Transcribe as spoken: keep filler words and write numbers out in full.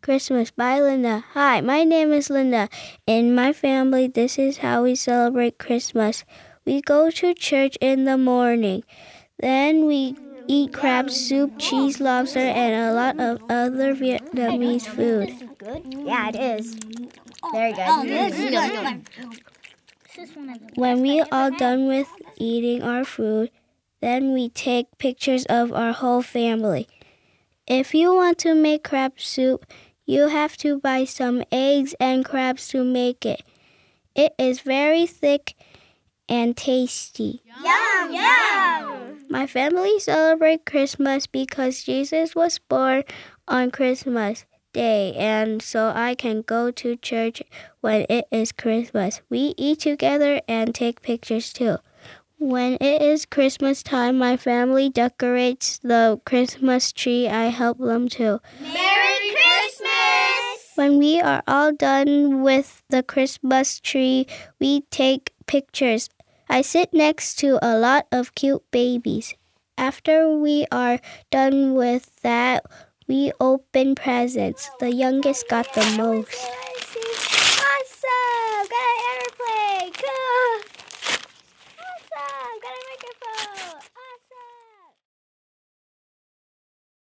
Christmas by Linda. Hi, my name is Linda. In my family, this is how we celebrate Christmas. We go to church in the morning. Then we eat crab soup, cheese, lobster, and a lot of other Vietnamese food. This is good. Yeah, it is. Very good. Oh, this is good. When we are all done with eating our food, then we take pictures of our whole family. If you want to make crab soup, you have to buy some eggs and crabs to make it. It is very thick and tasty. Yum, yum! My family celebrate Christmas because Jesus was born on Christmas Day, and so I can go to church when it is Christmas. We eat together and take pictures too. When it is Christmas time, my family decorates the Christmas tree. I help them too. Merry Christmas! When we are all done with the Christmas tree, we take pictures. I sit next to a lot of cute babies. After we are done with that, we open presents. The youngest got the most.